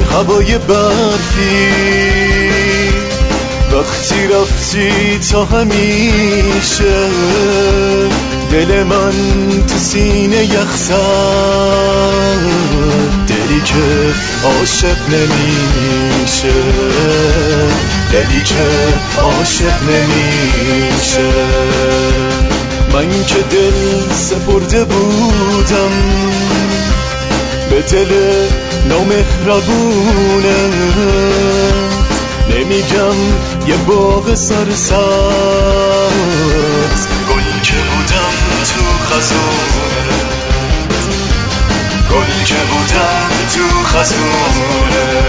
هوای برفی وقتی رفتی تا همیشه دل من تو سینه یخ زد دلی که عاشق نمیشه دلی که عاشق نمیشه من که دل سپرده بودم به دل نامهربونه نمیگم یه باغ سرسبز گل که بودم تو خزونه گل که بودم تو خزونه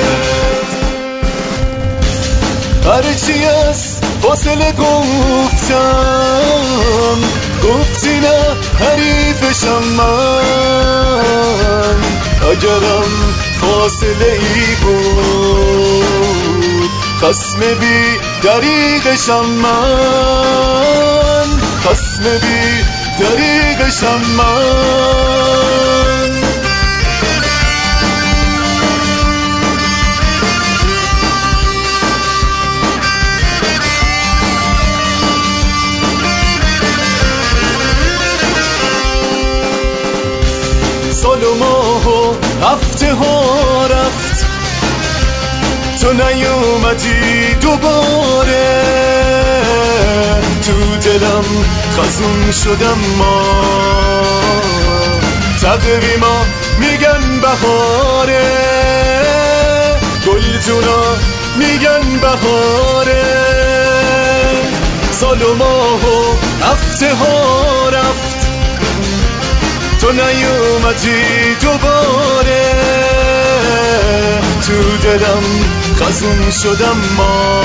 هرچی از فاصله گفتم گفتی نه حریفشم من اگرم فاصله ای بود خصم بی دریغشم من خصم بی دریغشم من سال و ماه و هفته ها رفت تو نیومدی دوباره تو دلم خزون شدم ما تقویما میگن بهاره گلدونا میگن بهاره سال و ماه و هفته ها رفت تو نیومدی دوباره تو دلم خزون شدم ما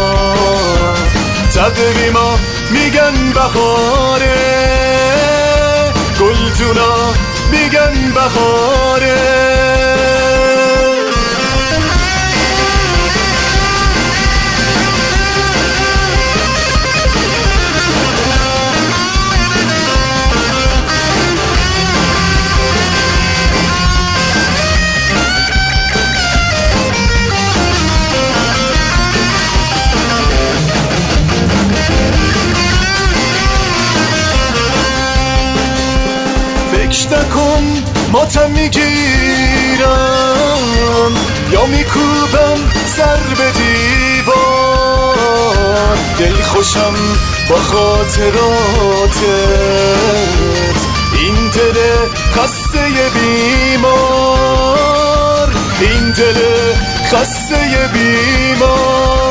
تقویما میگن بهاره گلدونا میگن بهاره فکر نکن ماتم میگیرم یا میکوبم سر به دیوار دل خوشم با خاطراتت این دل خسته بیمار این دل خسته بیمار